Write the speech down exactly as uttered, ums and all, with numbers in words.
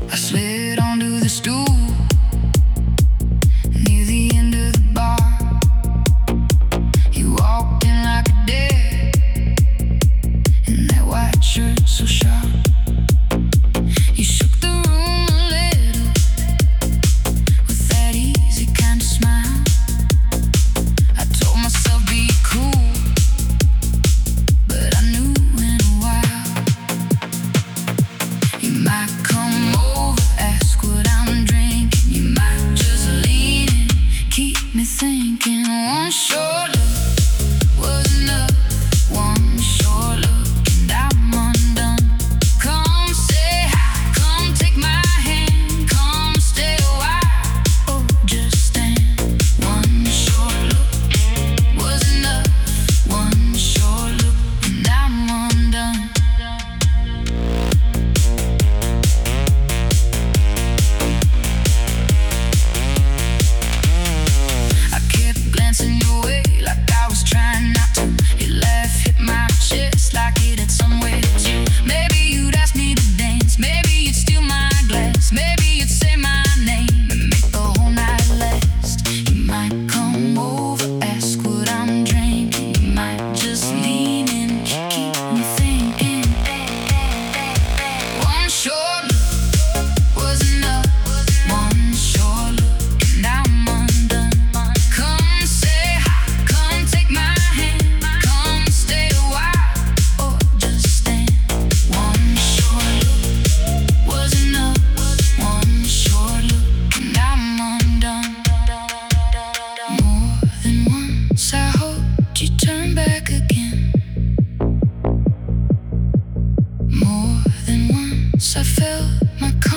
I slid onto the stool near the end of the bar. You walked in like a dead in that white shirt so sharp. You shook the room a little with that easy kind of smile. I told myself be cool, but I knew in a while you might come over, ask what I'm drinking. You might just lean in, keep me thinking. One short look was enough. One short look and I'm undone. Come say hi, come take my hand, come stay a while, or just stand. One short look was enough. One short look and I'm undone. I kept glancing your way like I was trying not to. Your laugh hit my chest like it had somewhere to you. Maybe you'd ask me to dance, maybe you'd steal my glass, maybe you'd say my name and make the whole night last. You might come over, ask what I'm drinking. You might just lean in, keep me thinking. One short look was enough. One short look and I'm undone. Come say hi, come take my hand, come stay a while, or just stand. One short look was enough. One short look and I'm undone. More than once I hoped you'd turn back again. More than once I felt my